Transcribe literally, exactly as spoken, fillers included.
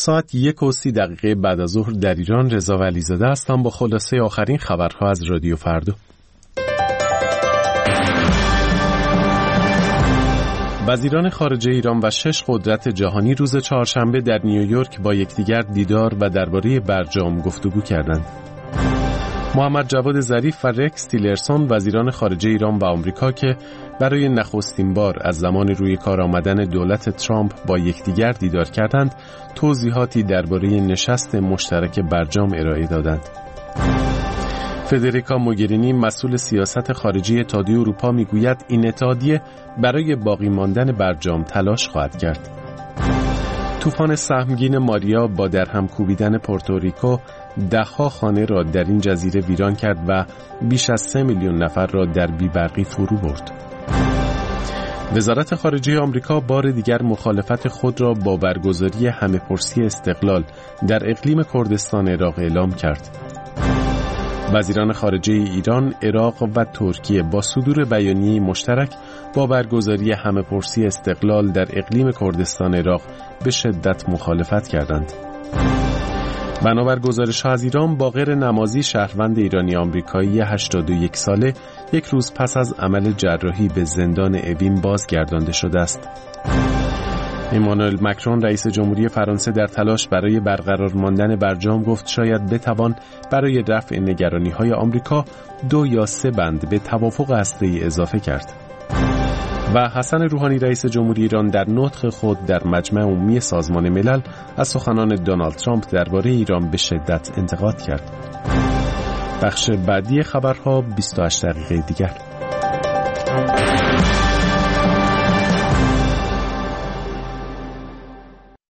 ساعت یک و سی دقیقه بعد از ظهر در ایران. رضا ولیزاده هستم با خلاصه آخرین خبرها از رادیو فردا. وزیران خارجه ایران و شش قدرت جهانی روز چهارشنبه در نیویورک با یکدیگر دیدار و درباره برجام گفتگو کردند. محمد جواد ظریف و رکس تیلرسون وزیران خارجه ایران و آمریکا که برای نخستین بار از زمان روی کار آمدن دولت ترامپ با یکدیگر دیدار کردند، توضیحاتی درباره نشست مشترک برجام ارائه دادند. فدریکا موگرینی مسئول سیاست خارجی اتحادیه اروپا میگوید این اتحادیه برای باقی ماندن برجام تلاش خواهد کرد. طوفان سهمگین ماریا با درهم کوبیدن پورتوریکو ده‌ها خانه را در این جزیره ویران کرد و بیش از سه میلیون نفر را در بی‌برقی فرو برد. وزارت خارجه آمریکا بار دیگر مخالفت خود را با برگزاری همه‌پرسی استقلال در اقلیم کردستان عراق اعلام کرد. وزیران خارجه ایران، عراق و ترکیه با صدور بیانیه مشترک با برگزاری همه‌پرسی استقلال در اقلیم کردستان عراق به شدت مخالفت کردند. بنابر گزارش‌ها از ایران، باقر نمازی شهروند ایرانی آمریکایی هشتاد و یک ساله یک روز پس از عمل جراحی به زندان اوین بازگردانده شده است. امانوئل مکرون رئیس جمهوری فرانسه در تلاش برای برقرار ماندن برجام گفت شاید بتوان برای رفع نگرانی‌های آمریکا دو یا سه بند به توافق هسته‌ای اضافه کرد. و حسن روحانی رئیس جمهوری ایران در نطق خود در مجمع عمومی سازمان ملل از سخنان دونالد ترامپ درباره ایران به شدت انتقاد کرد. بخش بعدی خبرها بیست و هشت دقیقه دیگر.